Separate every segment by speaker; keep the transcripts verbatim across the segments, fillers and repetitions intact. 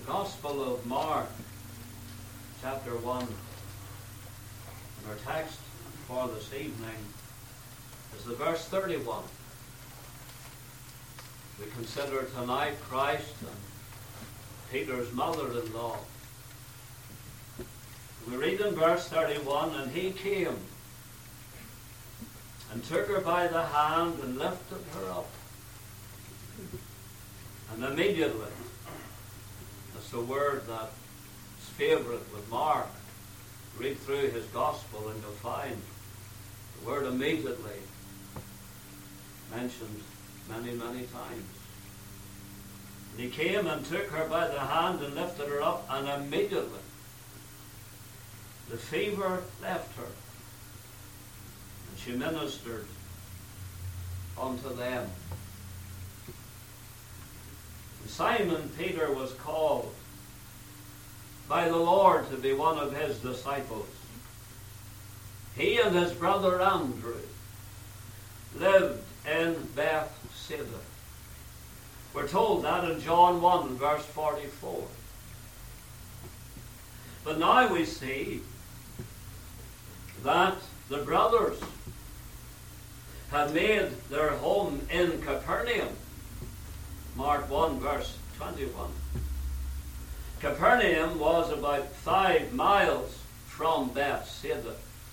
Speaker 1: Gospel of Mark, chapter one. And our text for this evening is the verse thirty-one. We consider tonight Christ and Peter's mother-in-law. We read in verse thirty-one, and he came and took her by the hand and lifted her up. And immediately, that's the word that is favourite with Mark. Read through his gospel and you'll find the word immediately mentioned many, many times. And he came and took her by the hand and lifted her up, and immediately the fever left her, and she ministered unto them. And Simon Peter was called by the Lord to be one of his disciples. He and his brother Andrew lived in Bethsaida. We're told that in John one, verse forty-four. But now we see that the brothers had made their home in Capernaum. Mark one, verse twenty-one. Capernaum was about five miles from Bethsaida.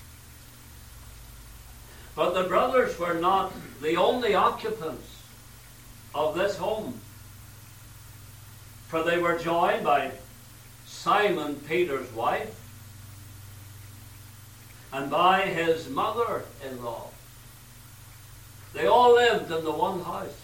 Speaker 1: But the brothers were not the only occupants of this home, for they were joined by Simon Peter's wife and by his mother-in-law. They all lived in the one house.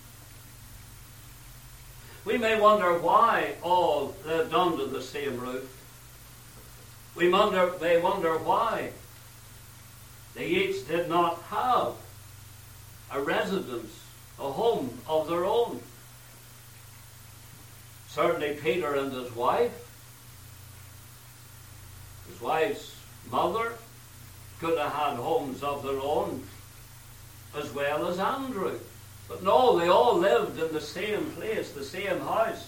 Speaker 1: We may wonder why all lived under the same roof. We wonder, may wonder why they each did not have a residence, a home of their own. Certainly Peter and his wife, his wife's mother, could have had homes of their own, as well as Andrew. But no, they all lived in the same place, the same house.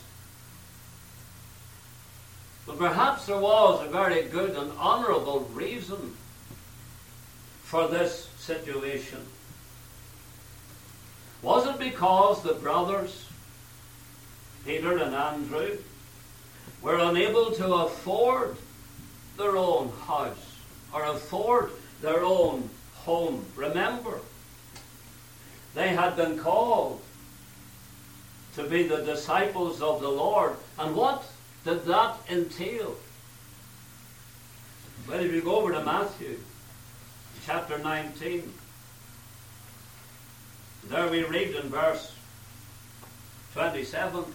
Speaker 1: But perhaps there was a very good and honourable reason for this situation. Was it because the brothers, Peter and Andrew, were unable to afford their own house or afford their own home? Remember, they had been called to be the disciples of the Lord. And what did that entail? Well, if you go over to Matthew chapter nineteen, there we read in verse twenty-seven.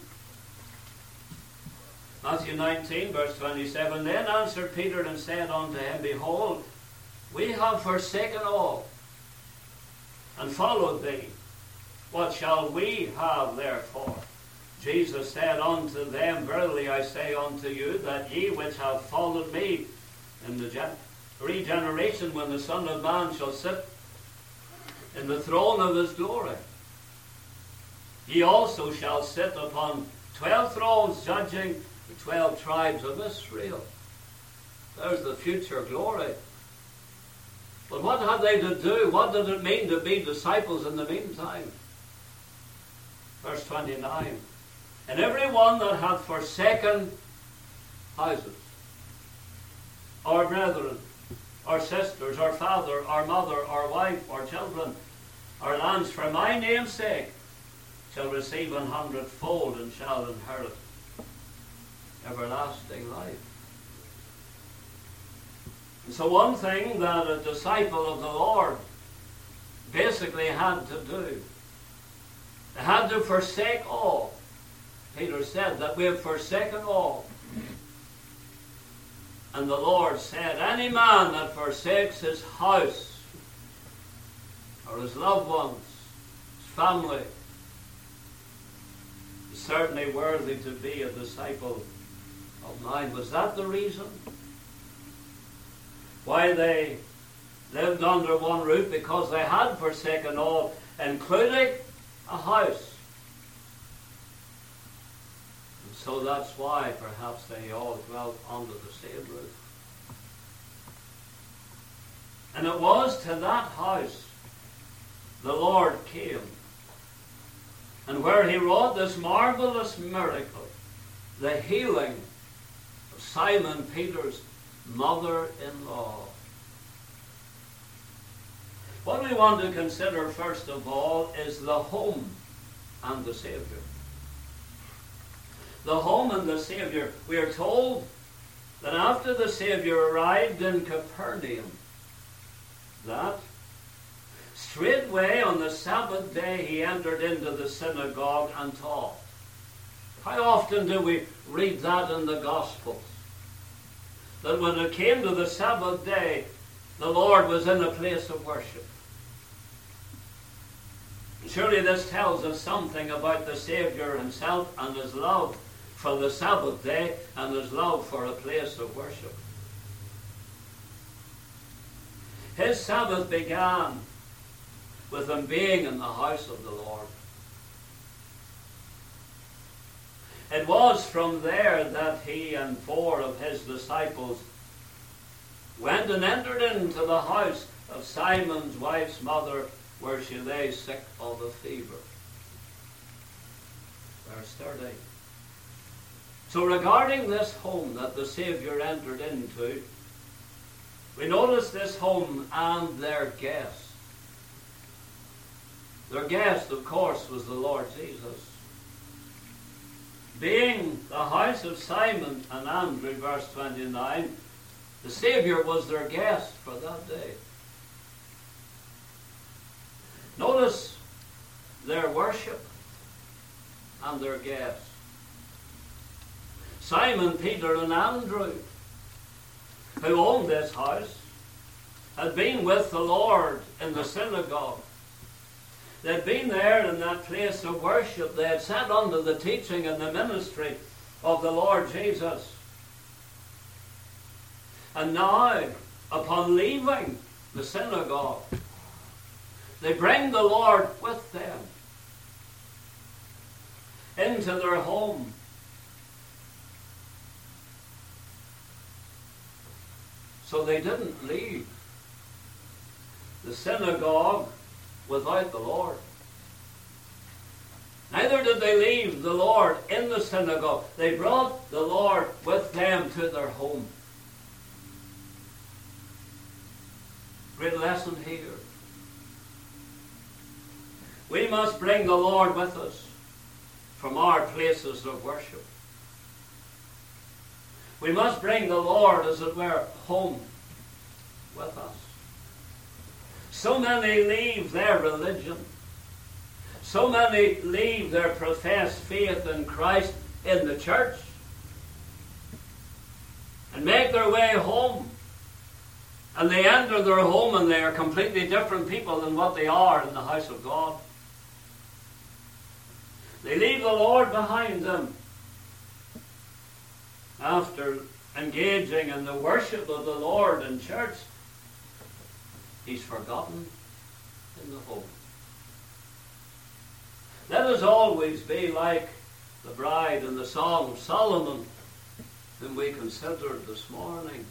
Speaker 1: Matthew nineteen, verse twenty-seven. Then answered Peter and said unto him, Behold, we have forsaken all and followed thee. What shall we have therefore? Jesus said unto them, Verily I say unto you, that ye which have followed me in the gen- regeneration, when the Son of Man shall sit in the throne of his glory, ye also shall sit upon twelve thrones, judging the twelve tribes of Israel. There's the future glory. But what had they to do? What did it mean to be disciples in the meantime? Verse twenty-nine. And every one that hath forsaken houses, or brethren, or sisters, or father, or mother, or wife, or children, or lands for my name's sake, shall receive an hundredfold and shall inherit everlasting life. And so one thing that a disciple of the Lord basically had to do, they had to forsake all. Peter said that we have forsaken all. And the Lord said, any man that forsakes his house, or his loved ones, his family, is certainly worthy to be a disciple of mine. Was that the reason why they lived under one roof? Because they had forsaken all, including a house. So that's why perhaps they all dwelt under the same roof. And it was to that house the Lord came, and where he wrought this marvelous miracle, the healing of Simon Peter's mother-in-law. What we want to consider first of all is the home and the Savior. The home and the Savior. We are told that after the Savior arrived in Capernaum, that straightway on the Sabbath day he entered into the synagogue and taught. How often do we read that in the Gospels? That when it came to the Sabbath day, the Lord was in a place of worship. Surely this tells us something about the Savior himself and his love for the Sabbath day and his love for a place of worship. His Sabbath began with him being in the house of the Lord. It was from there that he and four of his disciples went and entered into the house of Simon's wife's mother, where she lay sick of a fever. Verse thirty. So regarding this home that the Savior entered into, we notice this home and their guest. Their guest, of course, was the Lord Jesus. Being the house of Simon and Andrew, verse twenty-nine, the Savior was their guest for that day. Notice their worship and their guest. Simon, Peter, and Andrew, who owned this house, had been with the Lord in the synagogue. They'd been there in that place of worship. They had sat under the teaching and the ministry of the Lord Jesus. And now, upon leaving the synagogue, they bring the Lord with them into their home. So they didn't leave the synagogue without the Lord. Neither did they leave the Lord in the synagogue. They brought the Lord with them to their home. Great lesson here. We must bring the Lord with us from our places of worship. We must bring the Lord, as it were, home with us. So many leave their religion. So many leave their professed faith in Christ in the church and make their way home. And they enter their home and they are completely different people than what they are in the house of God. They leave the Lord behind them after engaging in the worship of the Lord in church. He's forgotten in the home. Let us always be like the bride in the Song of Solomon, whom we considered this morning.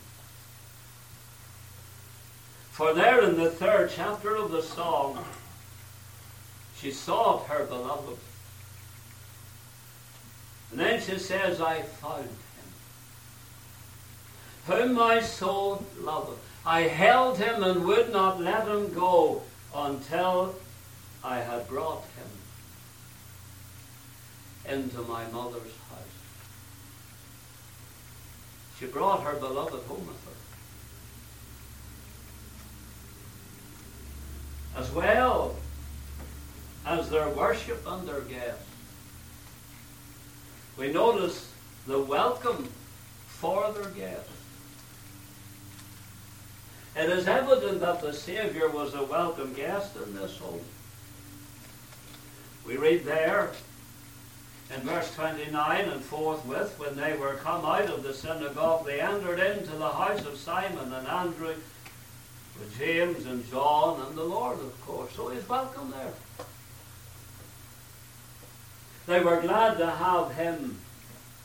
Speaker 1: For there in the third chapter of the song, she sought her beloved. And then she says, I found him, whom my soul loveth. I held him and would not let him go until I had brought him into my mother's house. She brought her beloved home with her, as well as their worship and their guests. We notice the welcome for their guests. It is evident that the Savior was a welcome guest in this home. We read there in verse twenty-nine, and forthwith, when they were come out of the synagogue, they entered into the house of Simon and Andrew, with James and John and the Lord, of course. So he's welcome there. They were glad to have him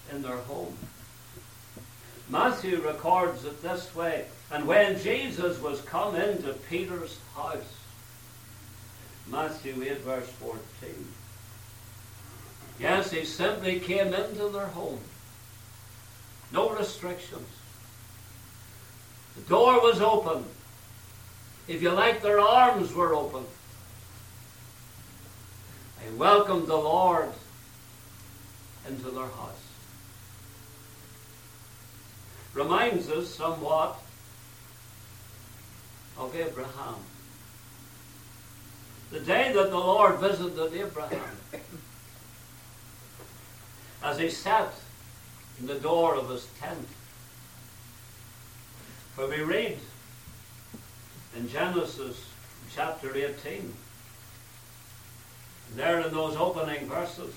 Speaker 1: in their home. Matthew records it this way: and when Jesus was come into Peter's house, Matthew eight verse fourteen. Yes, he simply came into their home. No restrictions. The door was open. If you like, their arms were open. They welcomed the Lord into their house. Reminds us somewhat of Abraham. The day that the Lord visited Abraham, as he sat in the door of his tent. For we read in Genesis chapter eighteen, there in those opening verses,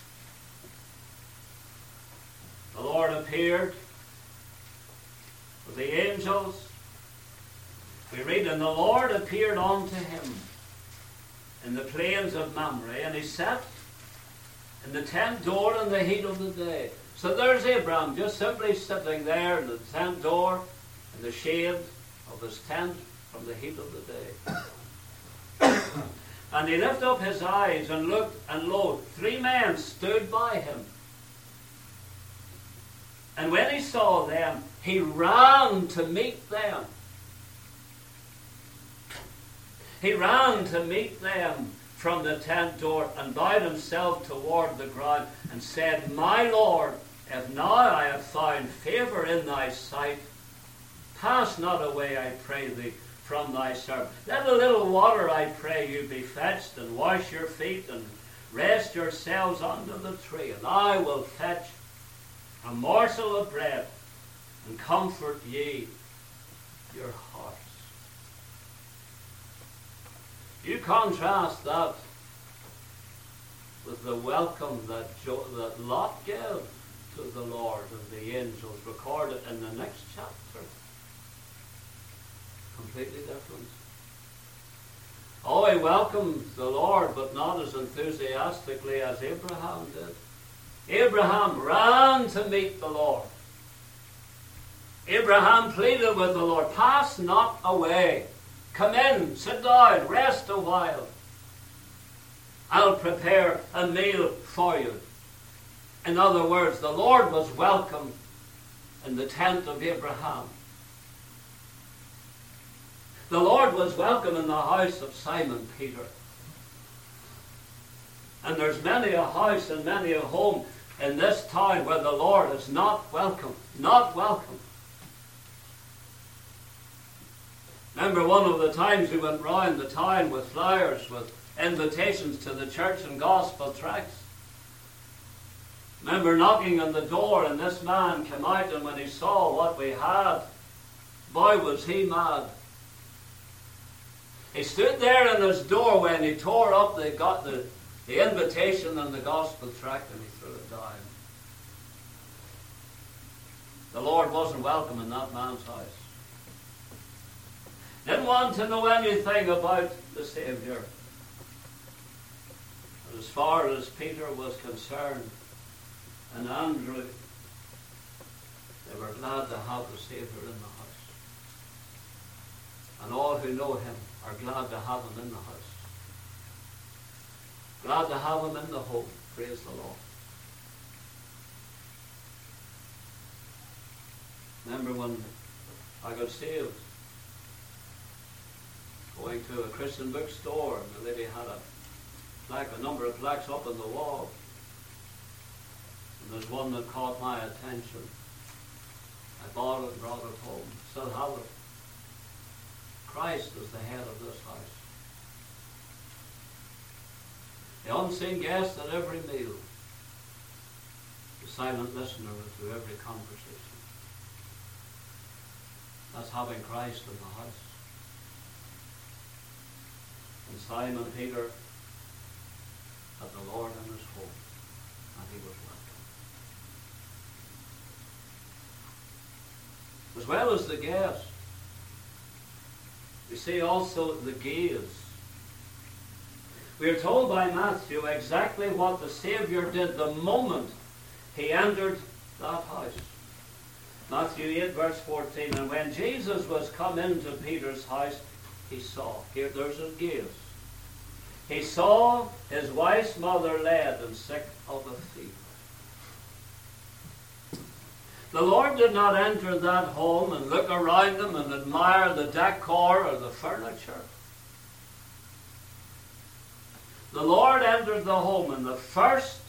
Speaker 1: the Lord appeared with the angels. We read, and the Lord appeared unto him in the plains of Mamre, and he sat in the tent door in the heat of the day. So there's Abraham just simply sitting there in the tent door in the shade of his tent from the heat of the day. And he lifted up his eyes and looked, and lo, three men stood by him. And when he saw them, he ran to meet them. He ran to meet them from the tent door and bowed himself toward the ground and said, My Lord, if now I have found favour in thy sight, pass not away, I pray thee, from thy servant. Let a little water, I pray you, be fetched, and wash your feet, and rest yourselves under the tree, and I will fetch a morsel of bread, and comfort ye your hearts. You contrast that with the welcome that, jo- that Lot gave to the Lord and the angels, recorded in the next chapter. Completely different. Oh, he welcomed the Lord, but not as enthusiastically as Abraham did. Abraham ran to meet the Lord. Abraham pleaded with the Lord, pass not away. Come in, sit down, rest a while. I'll prepare a meal for you. In other words, the Lord was welcome in the tent of Abraham. The Lord was welcome in the house of Simon Peter. And there's many a house and many a home in this town where the Lord is not welcome. Not welcome. Remember one of the times we went round the town with flyers with invitations to the church and gospel tracts. Remember knocking on the door, and this man came out, and when he saw what we had, boy was he mad. He stood there in his doorway and he tore up the, got the, the invitation and the gospel tract, and he threw it down. The Lord wasn't welcome in that man's house. Didn't want to know anything about the Saviour. But as far as Peter was concerned, and Andrew, they were glad to have the Saviour in the house. And all who know him are glad to have him in the house. Glad to have him in the home. Praise the Lord. Remember when I got saved, going to a Christian bookstore, and the lady had a plaque, a number of plaques up on the wall. And there's one that caught my attention. I bought it and brought it home. Still have it. Christ is the head of this house. The unseen guest at every meal. The silent listener to every conversation. That's having Christ in the house. And Simon Peter had the Lord in his home, and he was welcome. As well as the guest, we see also the gaze. We are told by Matthew exactly what the Saviour did the moment he entered that house. Matthew eight verse fourteen, and when Jesus was come into Peter's house, he saw, here there's a gaze, he saw his wife's mother laid and sick of a fever. The Lord did not enter that home and look around them and admire the decor or the furniture. The Lord entered the home, and the first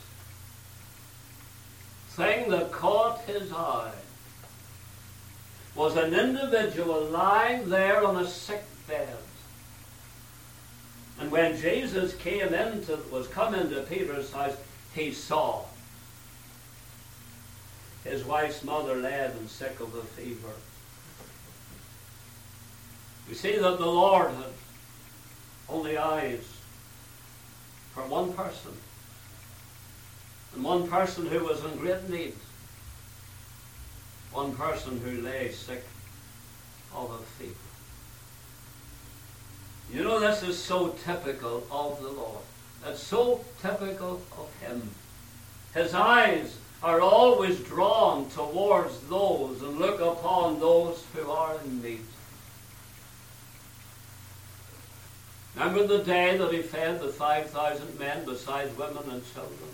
Speaker 1: thing that caught his eye was an individual lying there on a sick bed. And when Jesus came into, was come into Peter's house, he saw his wife's mother laid and sick of a fever. We see that the Lord had only eyes for one person, and one person who was in great need, one person who lay sick of a fever. You know, this is so typical of the Lord. It's so typical of him. His eyes are always drawn towards those and look upon those who are in need. Remember the day that he fed the five thousand men besides women and children?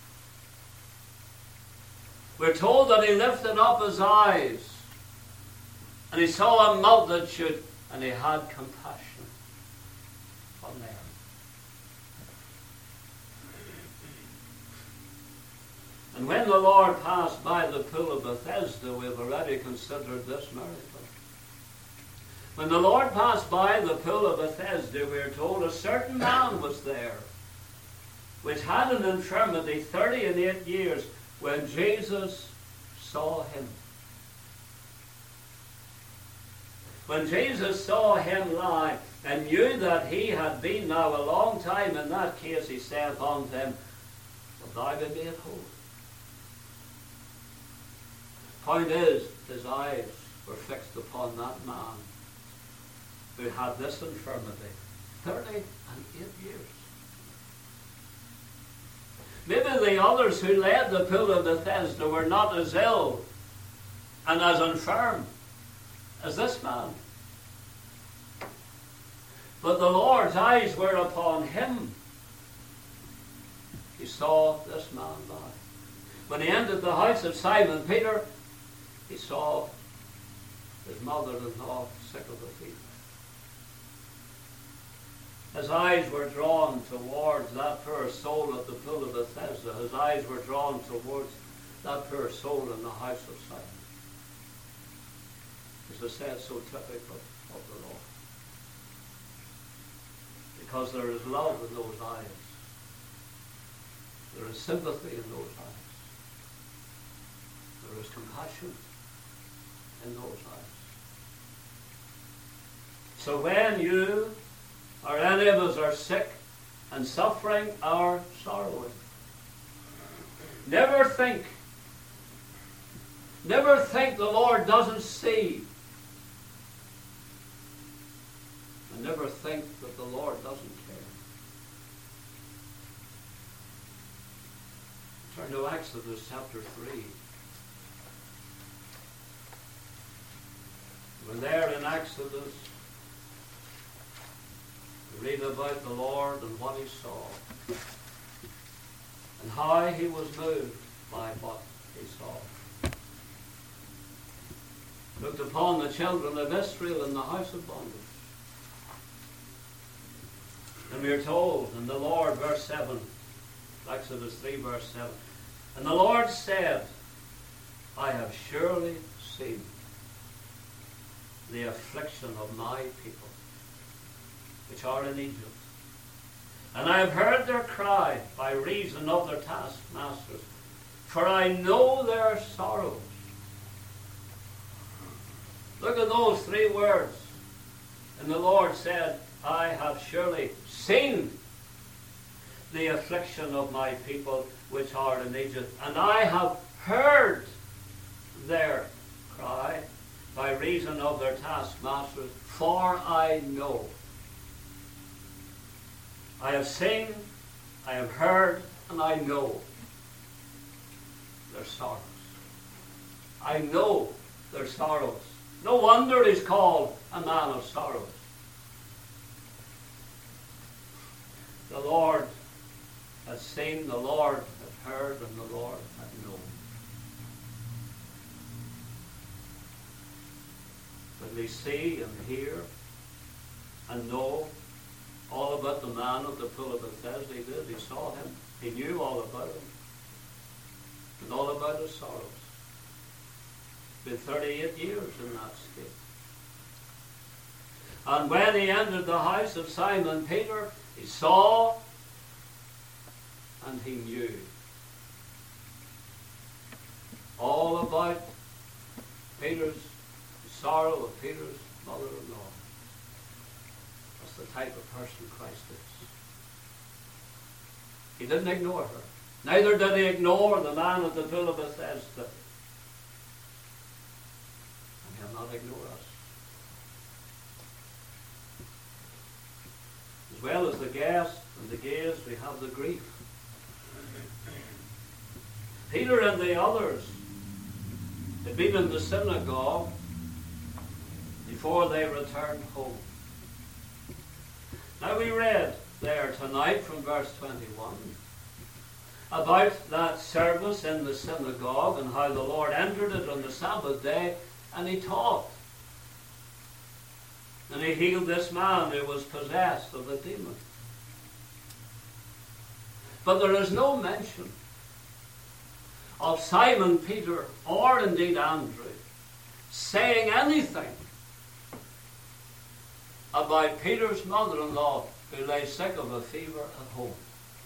Speaker 1: We're told that he lifted up his eyes and he saw a multitude and he had compassion on them. And when the Lord passed by the pool of Bethesda, we've already considered this miracle. When the Lord passed by the pool of Bethesda, we are told a certain man was there, which had an infirmity thirty and eight years, when Jesus saw him. When Jesus saw him lie and knew that he had been now a long time in that case, he saith unto him, Will thou be made whole? Point is, his eyes were fixed upon that man who had this infirmity thirty and eight years. Maybe the others who led the pool of Bethesda were not as ill and as infirm as this man. But the Lord's eyes were upon him. He saw this man lie. When he entered the house of Simon Peter, he saw his mother-in-law sick of a fever. His eyes were drawn towards that poor soul at the pool of Bethesda. His eyes were drawn towards that poor soul in the house of Simon. As I said, so typical of the Lord. Because there is love in those eyes. There is sympathy in those eyes. There is compassion in those eyes. So when you or any of us are sick and suffering or sorrowing, never think, never think the Lord doesn't see. And never think that the Lord doesn't care. Turn to Exodus chapter three. We're there in Exodus. We read about the Lord and what he saw. And how he was moved by what he saw. Looked upon the children of Israel in the house of bondage. And we are told in the Lord, verse seven, Exodus three, verse seven, and the Lord said, I have surely seen the affliction of my people, which are in Egypt. And I have heard their cry by reason of their taskmasters, for I know their sorrows. Look at those three words. And the Lord said, I have surely seen the affliction of my people which are in Egypt, and I have heard their cry by reason of their taskmasters, for I know. I have seen, I have heard, and I know their sorrows. I know their sorrows. No wonder he's called a man of sorrows. The Lord had seen, the Lord had heard, and the Lord had known. Did he see and hear and know all about the man at the pool of Bethesda? He did. He saw him. He knew all about him. And all about his sorrows. Been thirty-eight years in that state. And when he entered the house of Simon Peter, he saw and he knew all about Peter's sorrow of Peter's mother-in-law. That's the type of person Christ is. He didn't ignore her. Neither did he ignore the man at the pool of Bethesda. And he'll not ignore us. As well as the gas and the gaze, we have the grief. Peter and the others had been in the synagogue before they returned home. Now we read there tonight from verse twenty-one about that service in the synagogue and how the Lord entered it on the Sabbath day and he taught. And he healed this man who was possessed of a demon. But there is no mention of Simon Peter or indeed Andrew saying anything about Peter's mother-in-law who lay sick of a fever at home.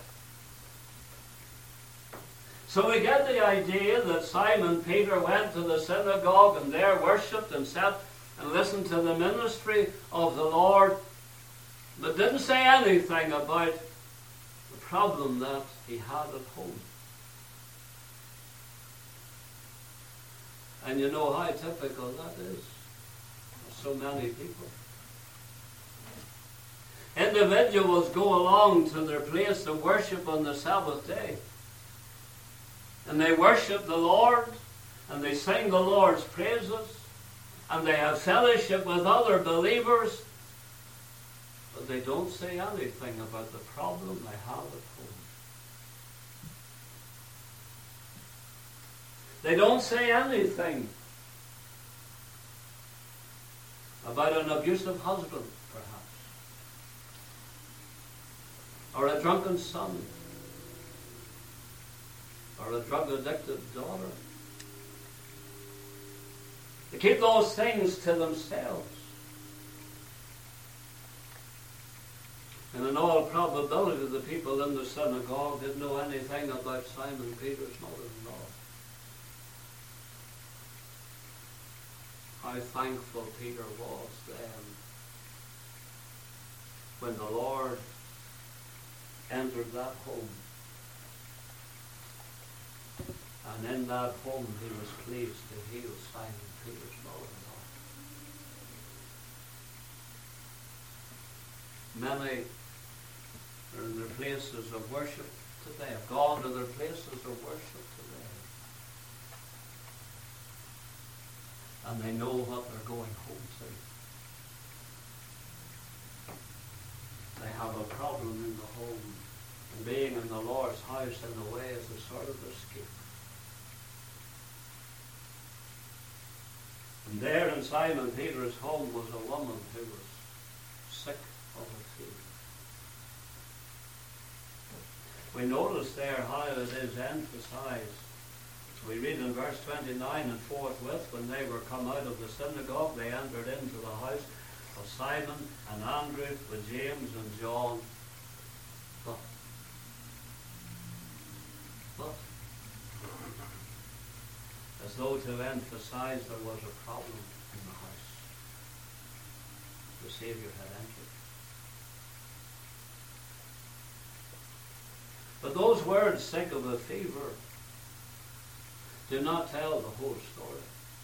Speaker 1: So we get the idea that Simon Peter went to the synagogue and there worshipped and sat and listened to the ministry of the Lord, but didn't say anything about the problem that he had at home. And you know how typical that is for so many people. Individuals go along to their place of worship on the Sabbath day. And they worship the Lord, and they sing the Lord's praises, and they have fellowship with other believers, but they don't say anything about the problem they have at home. They don't say anything about an abusive husband, perhaps, or a drunken son, or a drug-addicted daughter. They keep those things to themselves. And in all probability, the people in the synagogue didn't know anything about Simon Peter's mother-in-law. How thankful Peter was then when the Lord entered that home. And in that home he was pleased to heal Simon Peter's mother-in-law. Many are in their places of worship today, have gone to their places of worship today. And they know what they're going home to. They have a problem in the home. And being in the Lord's house in a way is a sort of escape. And there in Simon Peter's home was a woman who was sick of a fever. We notice there how it is emphasized. We read in verse twenty-nine, and forthwith, when they were come out of the synagogue, they entered into the house of Simon and Andrew with James and John. But, but, as though to emphasize there was a problem in the house. The Savior had entered. But those words, sick of a fever, do not tell the whole story.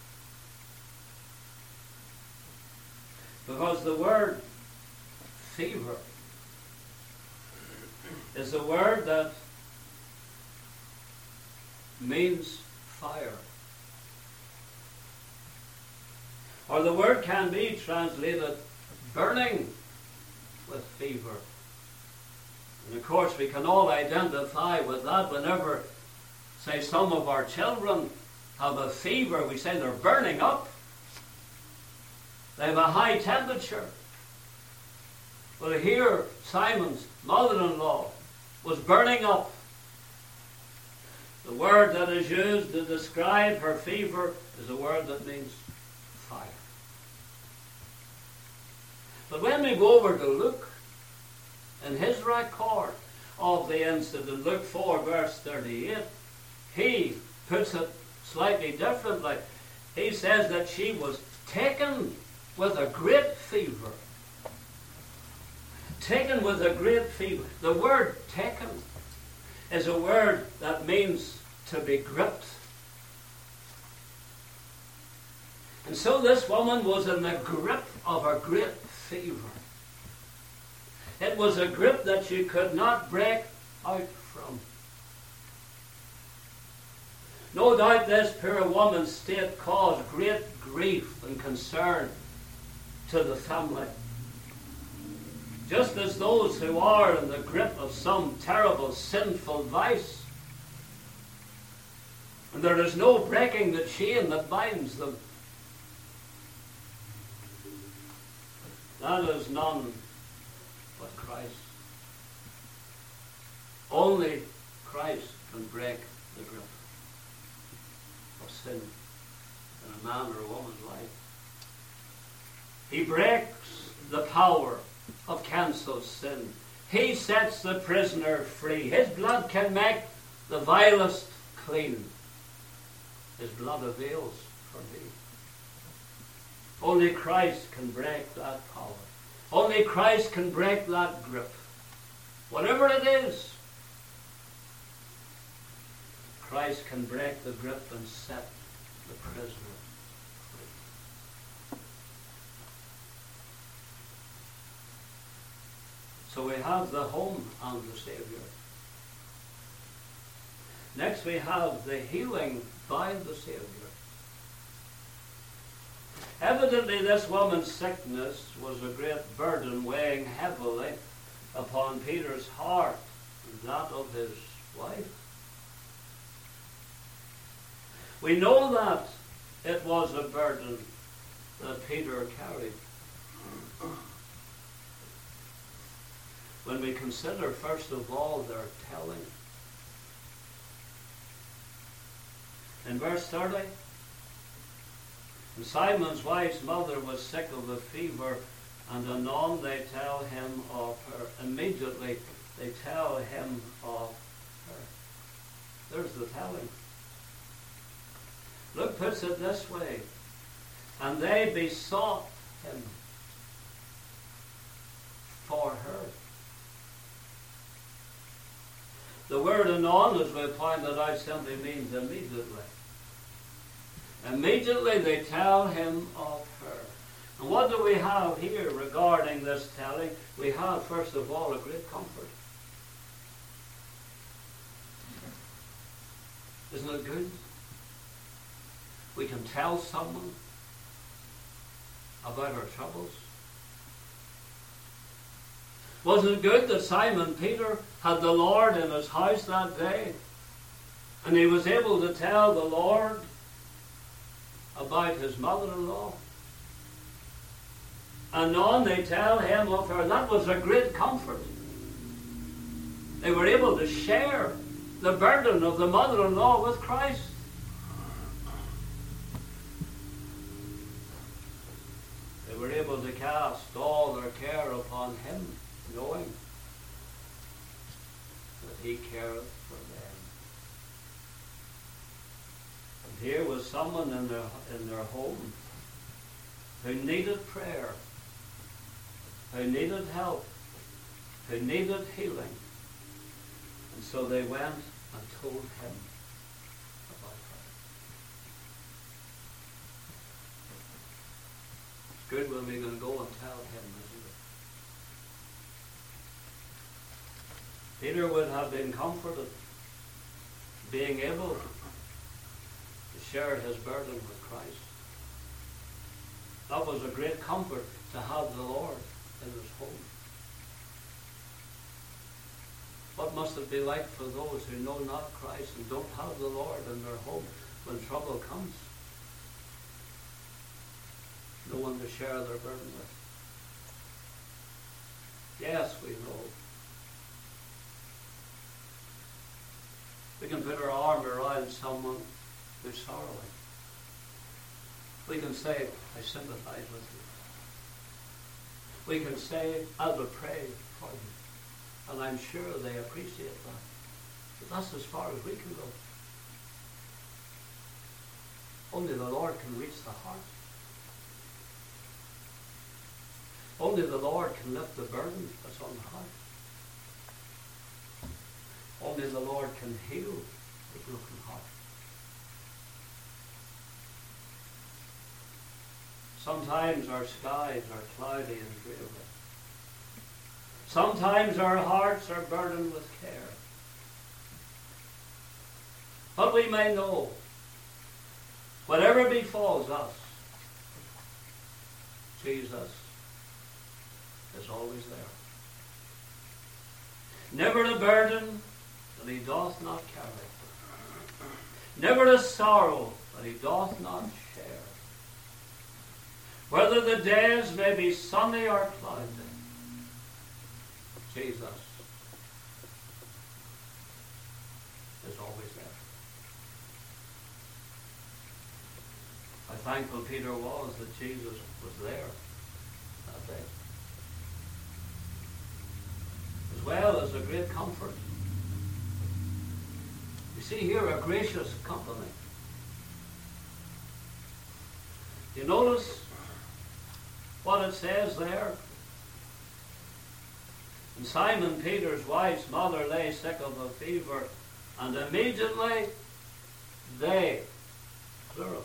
Speaker 1: Because the word fever is a word that means fire. Or the word can be translated burning with fever. And of course we can all identify with that whenever, say, some of our children have a fever, we say they're burning up. They have a high temperature. Well, here Simon's mother-in-law was burning up. The word that is used to describe her fever is a word that means fire. But when we go over to Luke, in his record of the incident, Luke four verse thirty-eight, he puts it slightly differently. He says that she was taken with a great fever. Taken with a great fever. The word taken is a word that means to be gripped. And so this woman was in the grip of a great fever. It was a grip that she could not break out from. No doubt this poor woman's state caused great grief and concern to the family. Just as those who are in the grip of some terrible sinful vice, and there is no breaking the chain that binds them. That is none but Christ. Only Christ can break the grip of sin in a man or a woman's life. He breaks the power of cancelled sin. He sets the prisoner free. His blood can make the vilest clean. His blood avails for me. Only Christ can break that power. Only Christ can break that grip. Whatever it is, Christ can break the grip and set the prisoner free. So we have the home and the Savior. Next we have the healing by the Savior. Evidently this woman's sickness was a great burden weighing heavily upon Peter's heart and that of his wife. We know that it was a burden that Peter carried. When we consider, first of all, their telling. In verse thirty, and Simon's wife's mother was sick of a fever, and anon they tell him of her. Immediately they tell him of her. There's the telling. Luke puts it this way, and they besought him for her. The word anon, as we pointed out, simply means immediately. Immediately they tell him of her. And what do we have here regarding this telling? We have, first of all, a great comfort. Isn't it good? We can tell someone about our troubles. Wasn't it good that Simon Peter had the Lord in his house that day? And he was able to tell the Lord about his mother-in-law. Anon they tell him of her. That was a great comfort. They were able to share the burden of the mother-in-law with Christ. They were able to cast all their care upon him, knowing that he careth for them. And here was someone in their, in their home who needed prayer, who needed help, who needed healing. And so they went and told him about her. It's good when we're going to go and tell him, isn't it? Peter would have been comforted being able shared his burden with Christ. That was a great comfort to have the Lord in his home. What must it be like for those who know not Christ and don't have the Lord in their home when trouble comes? No one to share their burden with. Yes, we know. We can put our arm around someone who's sorrowing. We can say, I sympathize with you. We can say, I will pray for you. And I'm sure they appreciate that. But that's as far as we can go. Only the Lord can reach the heart. Only the Lord can lift the burden that's on the heart. Only the Lord can heal the broken heart. Sometimes our skies are cloudy and dreary. Sometimes our hearts are burdened with care. But we may know, whatever befalls us, Jesus is always there. Never a burden that he doth not carry. Never a sorrow that he doth not share. Whether the days may be sunny or cloudy, Jesus is always there. How thankful Peter was that Jesus was there that day. As well as a great comfort. You see here a gracious company. You notice what it says there? And Simon Peter's wife's mother lay sick of a fever, and immediately they, plural,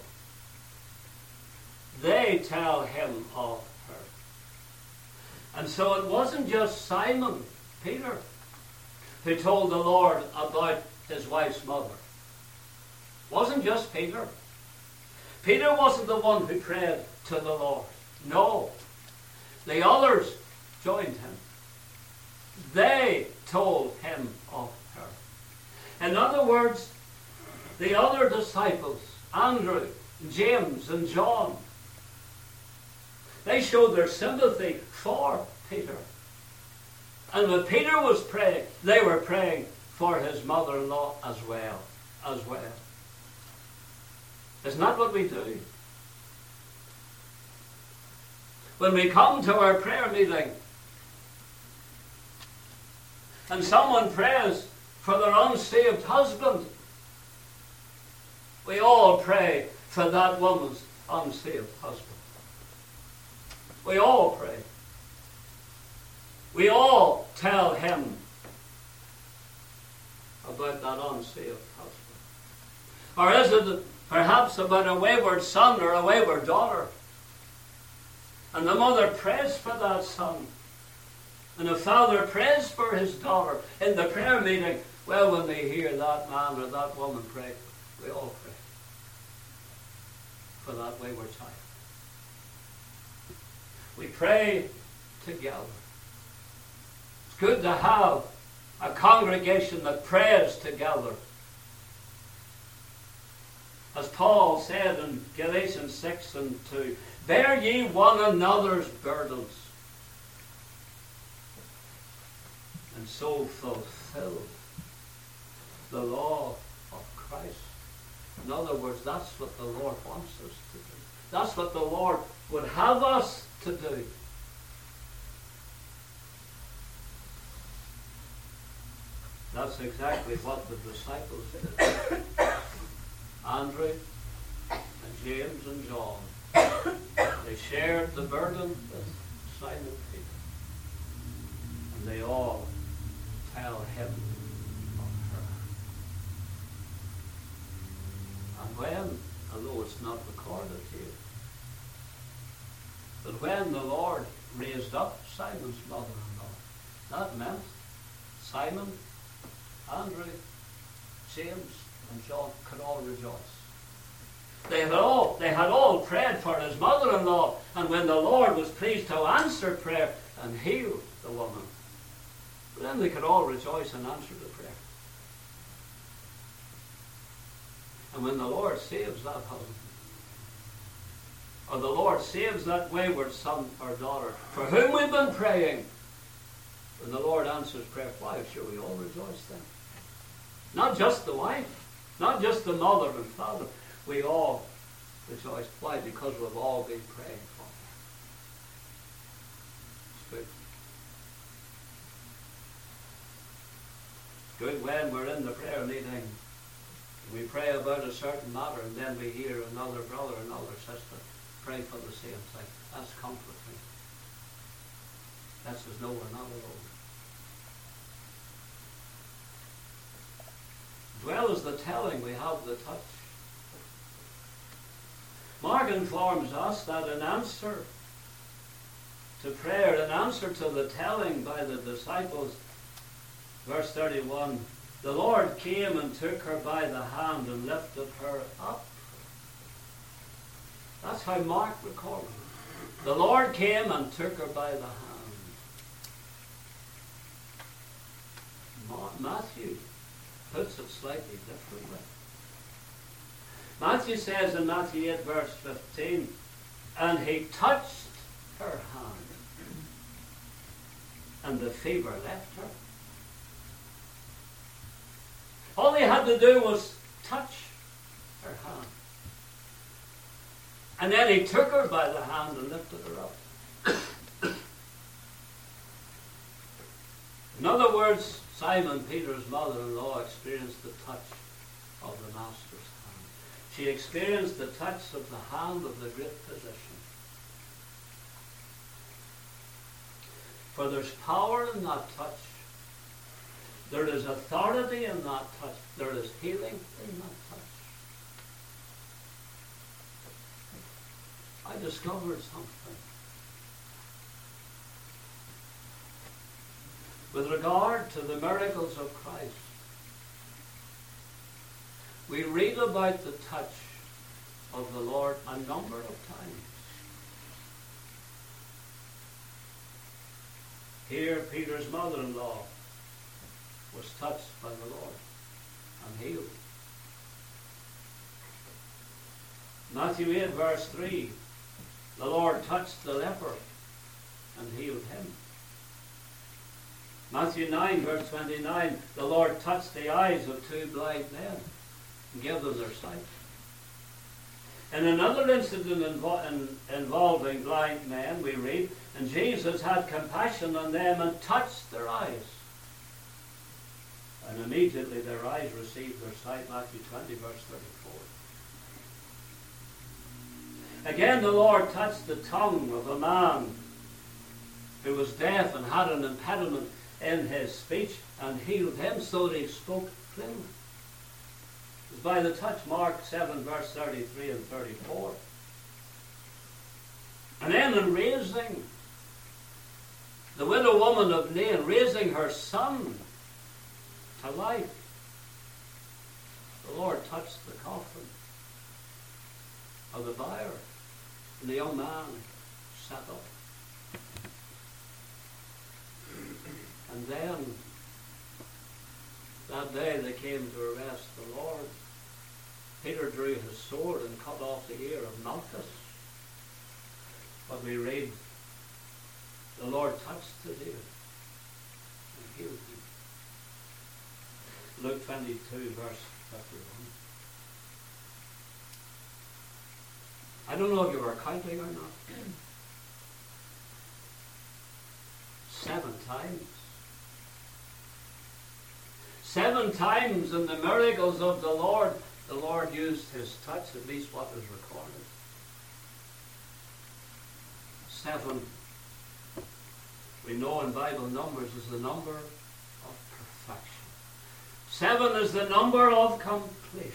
Speaker 1: they tell him of her. And so it wasn't just Simon Peter who told the Lord about his wife's mother. It wasn't just Peter. Peter wasn't the one who prayed to the Lord. No. The others joined him. They told him of her. In other words, the other disciples, Andrew, James, and John, they showed their sympathy for Peter. And when Peter was praying, they were praying for his mother-in-law as well. As well. Isn't that what we do? When we come to our prayer meeting and someone prays for their unsaved husband, we all pray for that woman's unsaved husband. We all pray. We all tell him about that unsaved husband. Or is it perhaps about a wayward son or a wayward daughter? And the mother prays for that son. And the father prays for his daughter. In the prayer meeting, well, when they hear that man or that woman pray, we all pray for that wayward child. We pray together. It's good to have a congregation that prays together. As Paul said in Galatians six and two, bear ye one another's burdens, and so fulfill the law of Christ. In other words, that's what the Lord wants us to do. That's what the Lord would have us to do. That's exactly what the disciples did. Andrew and James and John, they shared the burden with Simon Peter. And they all tell him of her. And when, although it's not recorded here, but when the Lord raised up Simon's mother-in-law, that meant Simon, Andrew, James, and John could all rejoice. They had all, they had all prayed for his mother-in-law, and when the Lord was pleased to answer prayer and heal the woman, then they could all rejoice and answer the prayer. And when the Lord saves that husband, or the Lord saves that wayward son or daughter for whom we've been praying, when the Lord answers prayer, why, sure we all rejoice then. Not just the wife, not just the mother and father, we all rejoice. Why? Because we've all been praying for them. It's good. Good when we're in the prayer meeting, we pray about a certain matter, and then we hear another brother, another sister pray for the same thing. That's comforting. That says, no, we're not alone. As well as the telling, we have the touch. Mark informs us that in answer to prayer, in answer to the telling by the disciples, verse thirty-one, the Lord came and took her by the hand and lifted her up. That's how Mark recorded it. The Lord came and took her by the hand. Matthew puts it slightly differently. Matthew says in Matthew eight verse fifteen, and he touched her hand, and the fever left her. All he had to do was touch her hand. And then he took her by the hand and lifted her up. In other words, Simon Peter's mother-in-law experienced the touch of the Master's hand. She experienced the touch of the hand of the great physician. For there's power in that touch. There is authority in that touch. There is healing in that touch. I discovered something. With regard to the miracles of Christ, we read about the touch of the Lord a number of times. Here, Peter's mother-in-law was touched by the Lord and healed. Matthew eight verse three, the Lord touched the leper and healed him. Matthew nine verse twenty-nine, the Lord touched the eyes of two blind men and gave them their sight. In another incident invo- in, involving blind men, we read, and Jesus had compassion on them and touched their eyes. And immediately their eyes received their sight, Matthew twenty verse thirty-four. Again the Lord touched the tongue of a man who was deaf and had an impediment in his speech and healed him so that he spoke plainly. It was by the touch, Mark seven verse thirty-three and thirty-four. And then in raising the widow woman of Nain, raising her son to life, the Lord touched the coffin of the buyer, and the young man sat up. And then, that day they came to arrest the Lord. Peter drew his sword and cut off the ear of Malchus. But we read, the Lord touched the ear and healed him. Luke twenty-two, verse fifty-one. I don't know if you were counting or not. Seven times. Seven times in the miracles of the Lord, the Lord used his touch, at least what is recorded. Seven, we know in Bible numbers, is the number of perfection. Seven is the number of completion.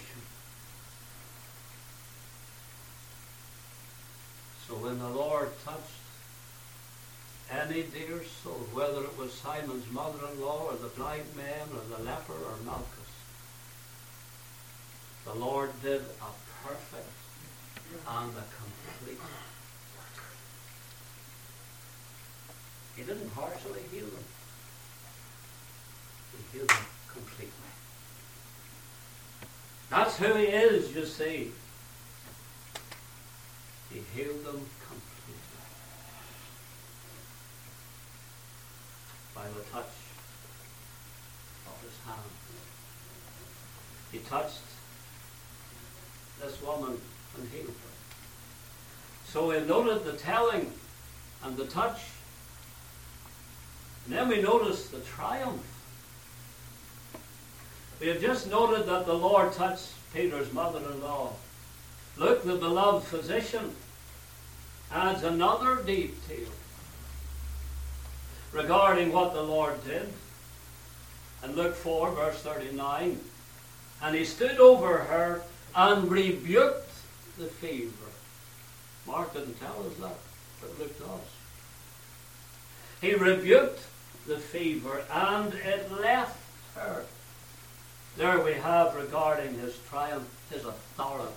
Speaker 1: So when the Lord touched any dear soul, whether it was Simon's mother-in-law or the blind man or the leper or Malchus, the Lord did a perfect and a complete one. He didn't partially heal them. He healed them completely. That's who he is, you see. He healed them completely by the touch of his hand. He touched this woman and healed her. So we noted the telling and the touch. And then we notice the triumph. We have just noted that the Lord touched Peter's mother-in-law. Luke, the beloved physician, adds another detail regarding what the Lord did. And Luke four, verse thirty-nine, and he stood over her and rebuked the fever. Mark didn't tell us that, but Luke does. He rebuked the fever and it left her. There we have regarding his triumph, his authority.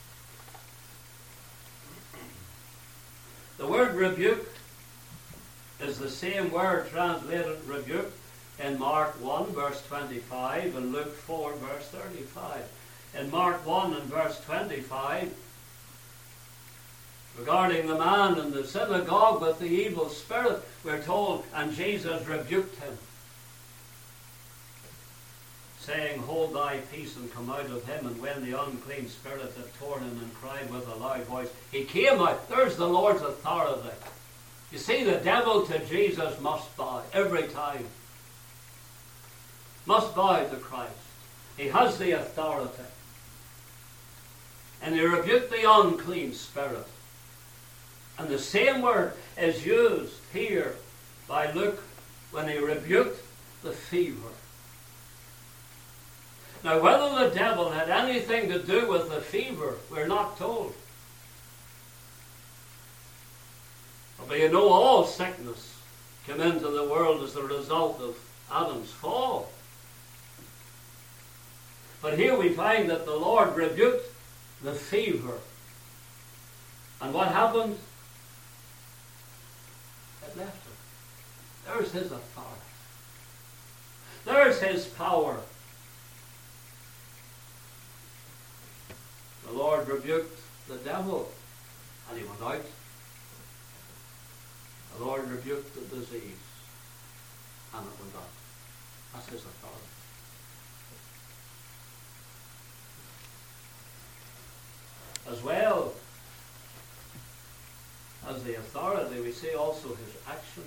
Speaker 1: The word rebuke is the same word translated rebuke in Mark one, verse twenty-five, and Luke four, verse thirty-five. In Mark one and verse twenty-five, regarding the man in the synagogue with the evil spirit, we're told, and Jesus rebuked him, saying, hold thy peace and come out of him. And when the unclean spirit had torn him and cried with a loud voice, he came out. There's the Lord's authority. You see, the devil to Jesus must bow every time. Must bow to Christ. He has the authority. And he rebuked the unclean spirit. And the same word is used here by Luke when he rebuked the fever. Now, whether the devil had anything to do with the fever, we're not told. But you know, all sickness came into the world as a result of Adam's fall. But here we find that the Lord rebuked the fever. And what happened? It left her. There's his authority. There's his power. The Lord rebuked the devil, and he went out. The Lord rebuked the disease, and it went out. That's his authority. As well as the authority, we see also his action.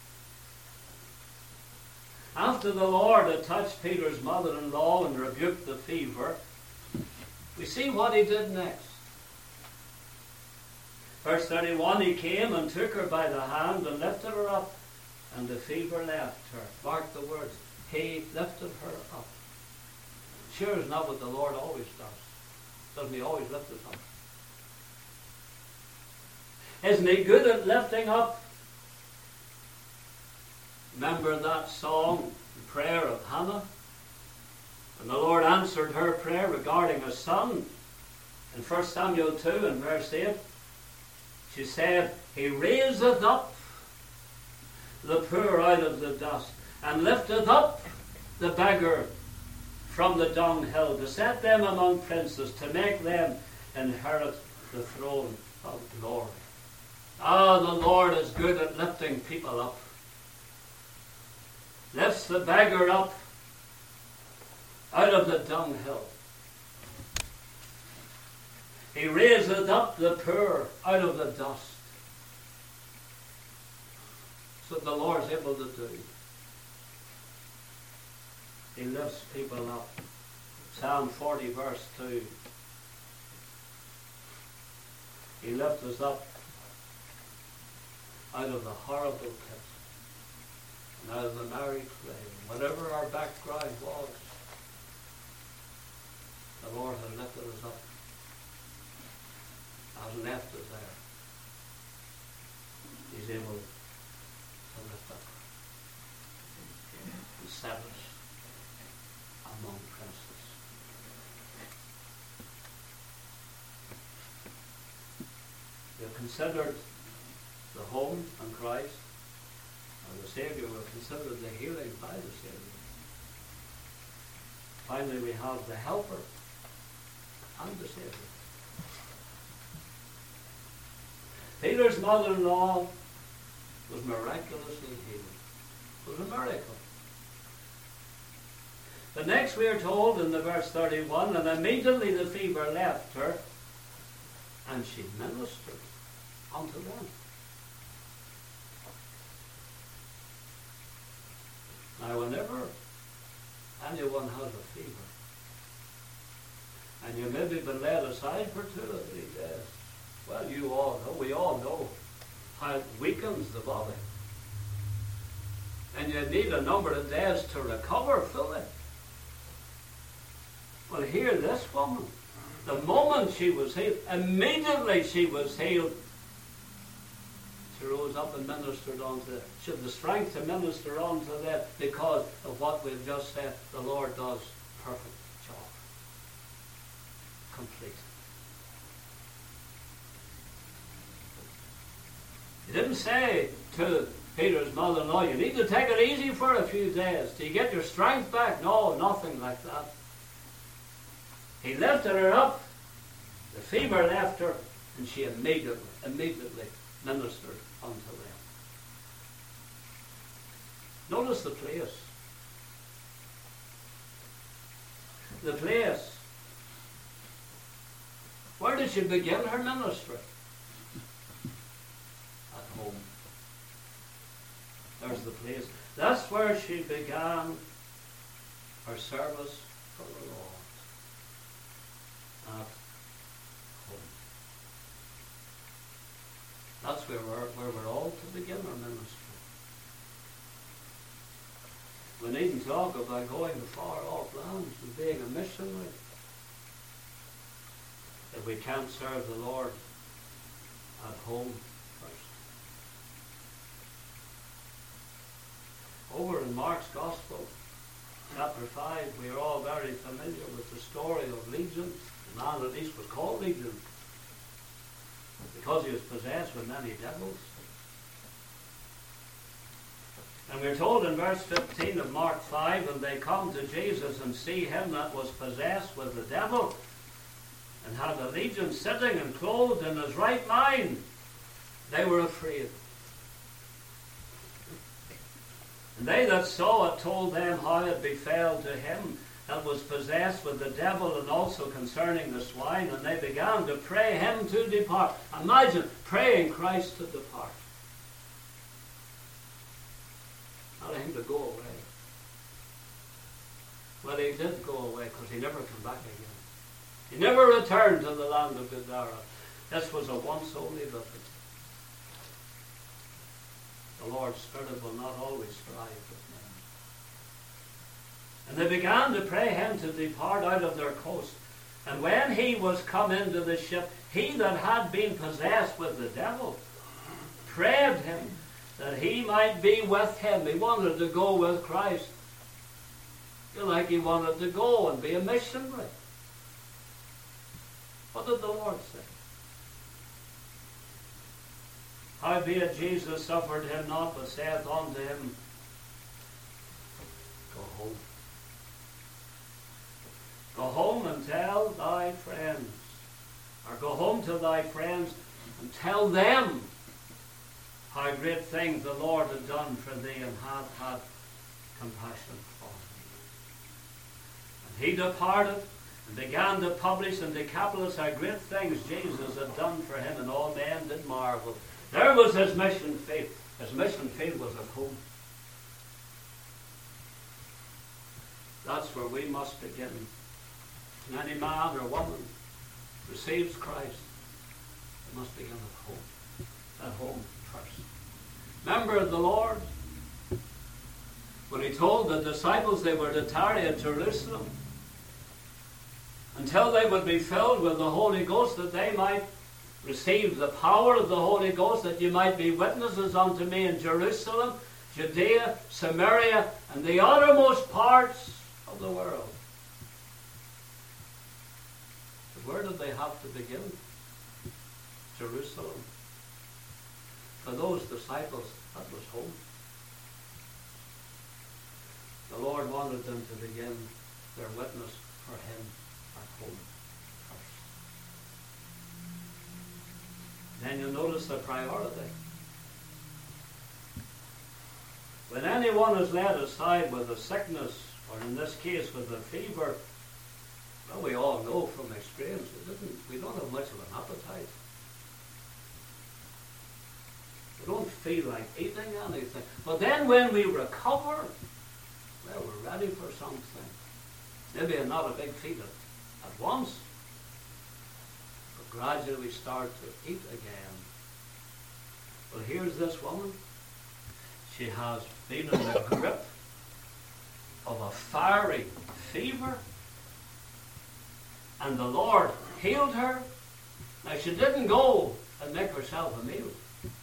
Speaker 1: After the Lord had touched Peter's mother-in-law and rebuked the fever, we see what he did next. Verse thirty-one, he came and took her by the hand and lifted her up, and the fever left her. Mark the words. He lifted her up. Sure is not what the Lord always does. Doesn't he always lift us up? Isn't he good at lifting up? Remember that song, the prayer of Hannah? And the Lord answered her prayer regarding a son. In First Samuel two and verse eight, she said, he raiseth up the poor out of the dust, and lifteth up the beggar from the dunghill, to set them among princes, to make them inherit the throne of glory. Ah, the Lord is good at lifting people up. Lifts the beggar up out of the dunghill. He raiseth up the poor out of the dust. That's what the Lord's able to do. He lifts people up. Psalm forty verse two. He lifts us up out of the horrible pit and out of the merry clay. Whatever our background was, the Lord has lifted us up. Hasn't left us there. He's able to lift up and set us among princes. considered the home in Christ, or the Saviour. We've considered the healing by the Saviour. Finally, we have the Helper and the Saviour. Peter's mother-in-law was miraculously healed. It was a miracle. The next we are told in the verse thirty-one, and immediately the fever left her, and she ministered unto them. Now, whenever anyone has a fever, and you maybe been laid aside for two or three days, well, you all know, we all know how it weakens the body. And you need a number of days to recover fully. Well, here, this woman, the moment she was healed, immediately she was healed. She rose up and ministered unto them. She had the strength to minister unto them because of what we've just said. The Lord does perfect job. Complete. He didn't say to Peter's mother-in-law, you need to take it easy for a few days. Do you get your strength back? No, nothing like that. He lifted her up, the fever left her, and she immediately, immediately ministered unto them. Notice the place. The place. Where did she begin her ministry? At home. There's the place. That's where she began her service for the Lord. At home. That's where we're, where we're all to begin our ministry. We needn't talk about going to far off lands and being a missionary if we can't serve the Lord at home first. Over in Mark's Gospel, chapter five, we are all very familiar with the story of Legion. The man at least was called Legion because he was possessed with many devils. And we're told in verse fifteen of Mark five, and they come to Jesus and see him that was possessed with the devil, and had a legion sitting and clothed in his right mind. They were afraid. And they that saw it told them how it befell to him that was possessed with the devil, and also concerning the swine, and they began to pray him to depart. Imagine praying Christ to depart. Not him to go away. Well, he did go away because he never came back again. He never returned to the land of Gadara. This was a once only visit. The Lord's Spirit will not always strive with men. And they began to pray him to depart out of their coast. And when he was come into the ship, he that had been possessed with the devil prayed him that he might be with him. He wanted to go with Christ. Feel like he wanted to go and be a missionary. What did the Lord say? Howbeit Jesus suffered him not, but saith unto him, Go home. Go home and tell thy friends, or go home to thy friends and tell them how great things the Lord had done for thee, and hath had compassion for thee. And he departed and began to publish in Decapolis how great things Jesus had done for him, and all men did marvel. There was his mission field. His mission field was at home. That's where we must begin. And any man or woman receives Christ, it must begin at home. At home first. Remember the Lord, when he told the disciples they were to tarry at Jerusalem until they would be filled with the Holy Ghost, that they might receive the power of the Holy Ghost, that you might be witnesses unto me in Jerusalem, Judea, Samaria, and the uttermost parts of the world. But where did they have to begin? Jerusalem. For those disciples, that was home. The Lord wanted them to begin their witness for him at home first. Then you notice the priority. When anyone is led aside with a sickness, or in this case with a fever, well, we all know from experience, it isn't, we don't have much of an appetite. We don't feel like eating anything. But then when we recover, well, we're ready for something. Maybe not a big feed at, at once, but gradually we start to eat again. Well, here's this woman. She has been in the grip of a fiery fever, and the Lord healed her. Now, she didn't go and make herself a meal.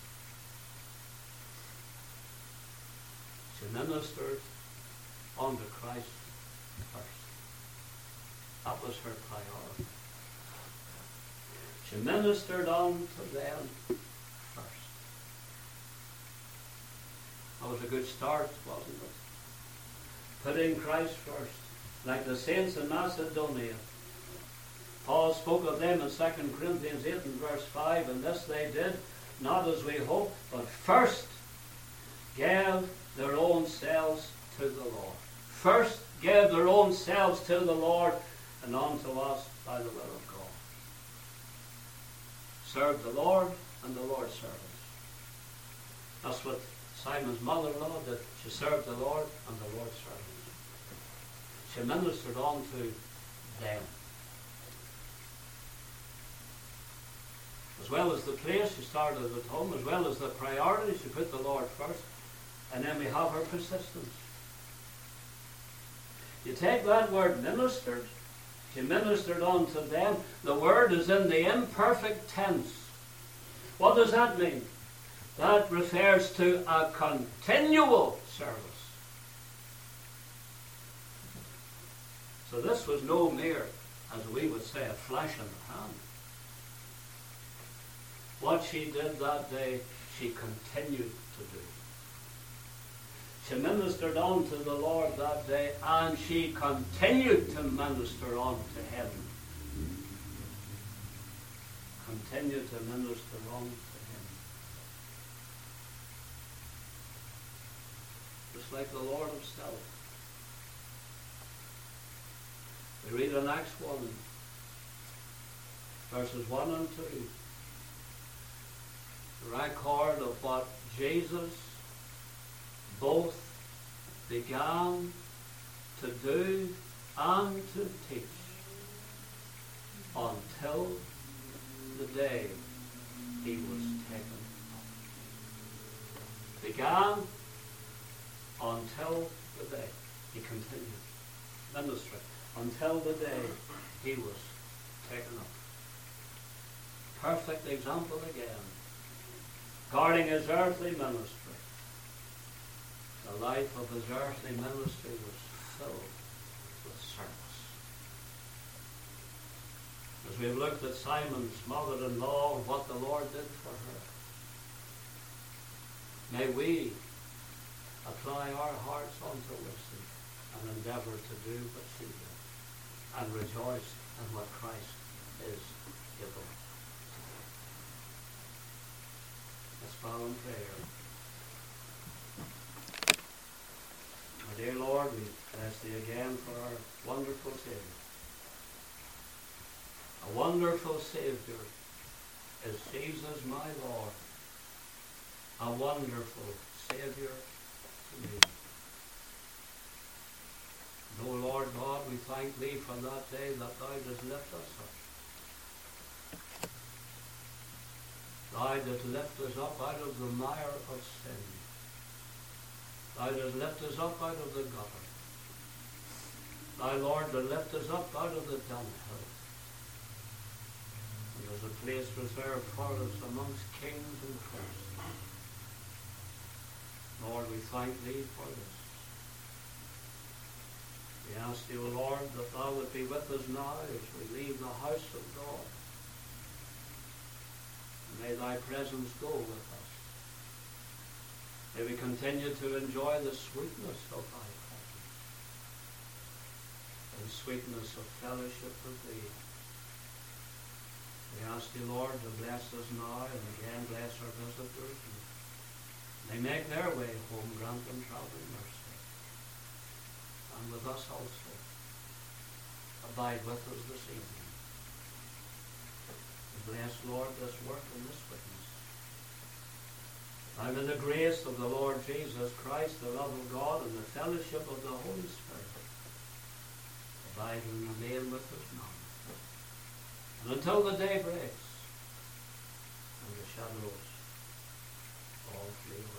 Speaker 1: She ministered unto Christ first. That was her priority. She ministered unto them first. That was a good start, wasn't it? Putting Christ first. Like the saints in Macedonia. Paul spoke of them in Second Corinthians eight and verse five, and this they did, not as we hoped, but first gave their own selves to the Lord. First gave their own selves to the Lord, and unto us by the will of God. Served the Lord, and the Lord served us. That's what Simon's mother-in-law did. She served the Lord, and the Lord served us. She ministered unto them. As well as the place, she started at home. As well as the priority, she put the Lord first. And then we have her persistence. You take that word ministered. She ministered unto them. The word is in the imperfect tense. What does that mean? That refers to a continual service. So this was no mere, as we would say, a flash in the pan. What she did that day, she continued to do. She ministered unto the Lord that day, and she continued to minister unto him. Continued to minister unto him. Just like the Lord himself. We read in Acts one, verses one and two. The record of what Jesus both began to do and to teach until the day he was taken up. Began until the day he continued ministry, until the day he was taken up. Perfect example again. Guarding his earthly ministry. The life of his earthly ministry was filled with service. As we've looked at Simon's mother-in-law and what the Lord did for her, may we apply our hearts unto wisdom and endeavour to do what she did and rejoice in what Christ is able. Let's bow in prayer. Our dear Lord, we bless thee again for our wonderful Savior. A wonderful Savior is Jesus my Lord. A wonderful Savior to me. And, O Lord God, we thank thee for that day that thou didst lift us up. Thou didst lift us up out of the mire of sin. Thou didst lift us up out of the gutter. Thy Lord did lift us up out of the dunghill. And there's a place reserved for us amongst kings and princes. Lord, we thank thee for this. We ask thee, O Lord, that thou would be with us now as we leave the house of God. May thy presence go with us. May we continue to enjoy the sweetness of thy presence, the sweetness of fellowship with thee. We ask thee, Lord, to bless us now and again bless our visitors. And they make their way home, grant them traveling mercy. And with us also, abide with us this evening. Bless, Lord, this work and this witness. And in the grace of the Lord Jesus Christ, the love of God, and the fellowship of the Holy Spirit, abide and remain with us now. And until the day breaks, and the shadows all flee away.